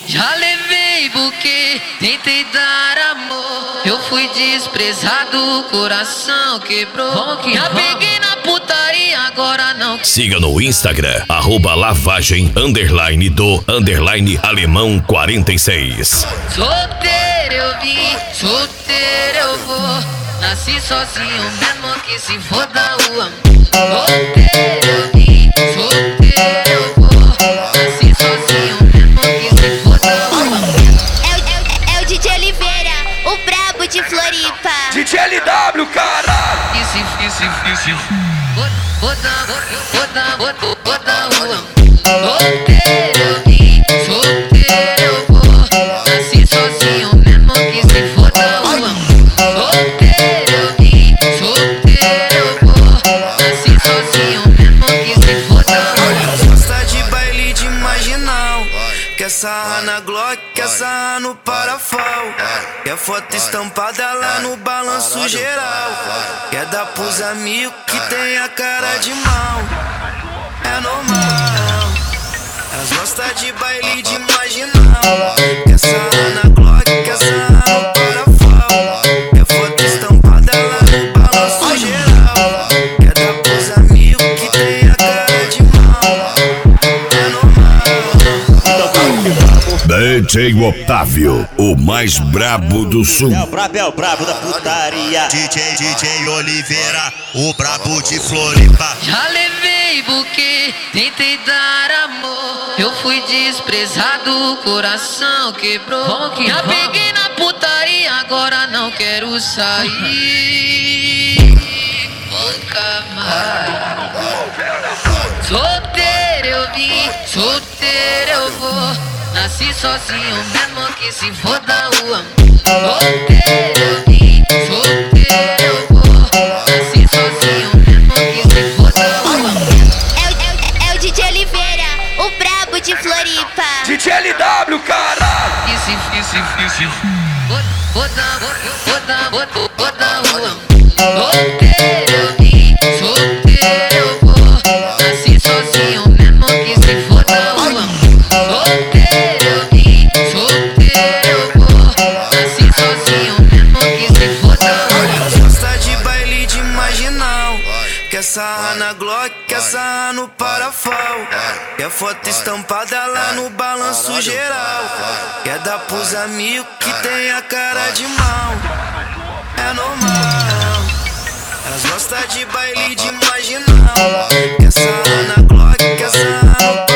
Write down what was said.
Já levei buquê, tentei dar amor. Eu fui desprezado, o coração quebrou. Já peguei na putaria, agora não. Siga no Instagram, @lavagem_alemão46. Solteiro eu vim, solteiro eu vou. Nasci sozinho mesmo que se foda o amor. Solteiro eu vim, solteiro eu vou. Nasci sozinho mesmo que se foda o amor. É o DJ Oliveira, o brabo de Floripa. DJ LW, caralho! Foda o amor. Solteiro eu vim, solteiro eu vou. Nasci sozinho mesmo que se foda o amor. Solteiro eu vim, solteiro eu vou. Nasci sozinho mesmo que se foda o amor. Gosta de baile de marginal, quer sarrar na Glock, quer sarrar no parafal. Quer foto estampada lá no balanço geral. Quer dar pros amigos que tem a cara de mal. É normal. Elas gostam de baile de marginal, quer sarrar na Glock, quer sarrar no parafal. Quer foto estampada lá no balanço geral. Quer dar pros amigos que tem a cara de mal. É normal. DJ Otávio, o mais brabo do sul. É o brabo da putaria. DJ Oliveira, o brabo de Floripa. Já levei buquê, tentei dar amor. Eu fui desprezado, o coração quebrou. Já peguei na putaria, agora não quero sair. Nunca mais. Solteiro eu vim, solteiro eu vou. Nasci sozinho mesmo que se foda o amor. Solteiro eu vim, solteiro eu vou. Nasci sozinho mesmo que se foda o amor. É o DJ Oliveira, o brabo de Floripa. DJ LW, caralho! Foda o amor. Solteiro eu vim, solteiro eu vou. Nasci sozinho mesmo que se foda o amor. Solteiro eu vim, solteiro eu vou. Nasci sozinho mesmo que se foda o amor. Gosta de baile de marginal, quer sarrar na Glock, quer sarrar no parafal. Quer foto estampada lá no balanço geral. Quer dar pros amigos que tem a cara de mal. É normal. Elas gostam de baile de marginal, quer sarrar na Glock, quer sarrar no